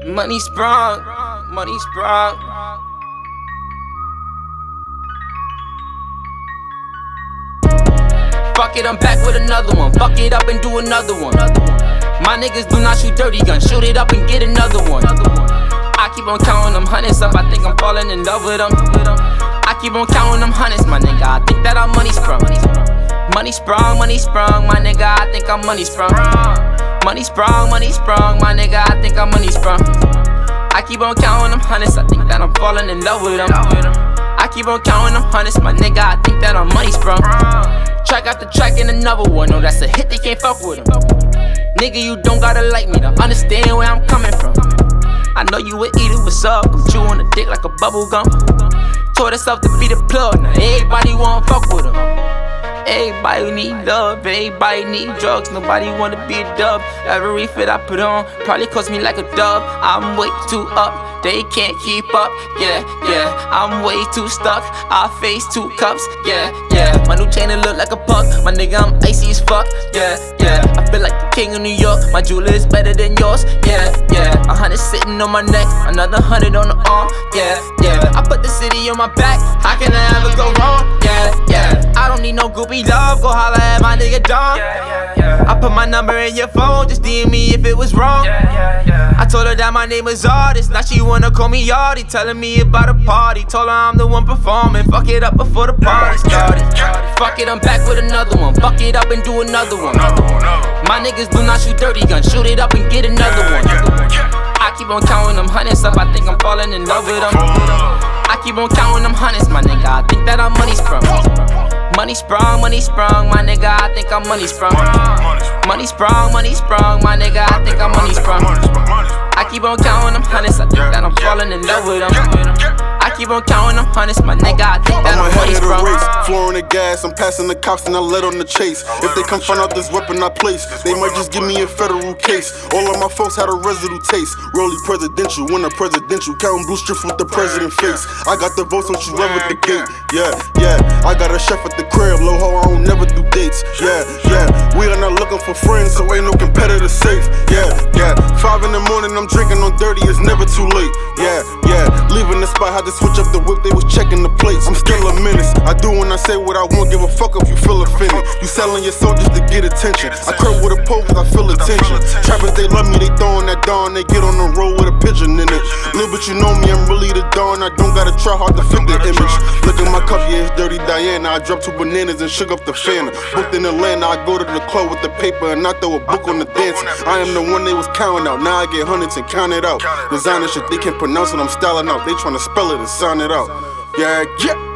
Money sprung, money sprung. Fuck it, I'm back with another one. Fuck it up and do another one. My niggas do not shoot dirty guns. Shoot it up and get another one. I keep on counting them hundreds up. I think I'm falling in love with them. I keep on counting them hundreds, my nigga. I think that I'm money sprung. Money sprung, my nigga. I think I'm money sprung. Money sprung, my nigga. I think I'm money sprung. I keep on counting them hundreds. I think that I'm falling in love with them. I keep on counting them hundreds, my nigga. I think that I'm money sprung. Track after track and another one. No, that's a hit, they can't fuck with them. Nigga, you don't gotta like me to understand where I'm coming from. I know you would eat it, what's up? I'm chewing a dick like a bubble gum. Told herself to be the plug, now everybody wanna fuck with him. Everybody need love, everybody need drugs. Nobody wanna be a dub. Every fit I put on probably cost me like a dub. I'm way too up, they can't keep up. Yeah, yeah, I'm way too stuck. I face 2 cups. Yeah, yeah. My new chain it look like a puck. My nigga, I'm icy as fuck. Yeah, yeah. I feel like the king of New York. My jeweler is better than yours. Yeah, yeah. 100 sitting on my neck, another 100 on the arm. Yeah, yeah. I put the city on my back. How can I ever go wrong? Yeah, yeah. I don't need no groupie love, go holla at my nigga Dom. I put my number in your phone, just DM me if it was wrong. I told her that my name is Artist, now she wanna call me Yardy. Telling me about a party, told her I'm the one performing. Fuck it up before the party started. Fuck it, I'm back with another one. Fuck it up and do another one. My niggas do not shoot dirty guns, shoot it up and get another one. I keep on counting them hundreds up, I think I'm falling in love with them. I keep on counting them hundreds, my nigga, I think that I'm money sprung. Money sprung, my nigga, I think I'm money sprung. Money sprung, my nigga, I think I'm money sprung. I keep on counting them hundreds, I think that I'm falling in love with them. I keep on counting them hundreds, my nigga, I think that I'm money sprung. Flooring the gas, I'm passing the cops and I let on the chase. If they come find out this weapon I place, they might just give me a federal case. All of my folks had a residue taste. Rolly presidential, when a presidential, counting blue strips with the president face. I got the votes, don't you ever the gate. Yeah, yeah, I got a chef at the crib, low ho, I don't never do dates. Yeah, yeah, we are not looking for friends, so ain't no competitor safe. Yeah, yeah, 5 in the morning, I'm drinking on dirty, it's never too late. Yeah, yeah, leaving the spot, had to switch up the whip, they was checking the plates. I'm still a menace, I do when I say what I want, give a fuck if you feel offended. You selling your soul just to get attention. I curve with a pole cause I feel attention. Trappers, they love me, they throwing that dawn, they get on the road with a pigeon in it. Little bit you know me, I'm really the dawn, I don't gotta try hard to fit the image. Look at my cup, yeah, it's dirty Diana. I dropped 2 bananas and shook up the fan. Booked in Atlanta, I go to the club with the paper and I throw a book on the dance. I am the one they was counting out, now I get hundreds and count it out. Designer shit, they can't pronounce it, I'm styling out. They tryna spell it and sign it out. Yeah, yeah.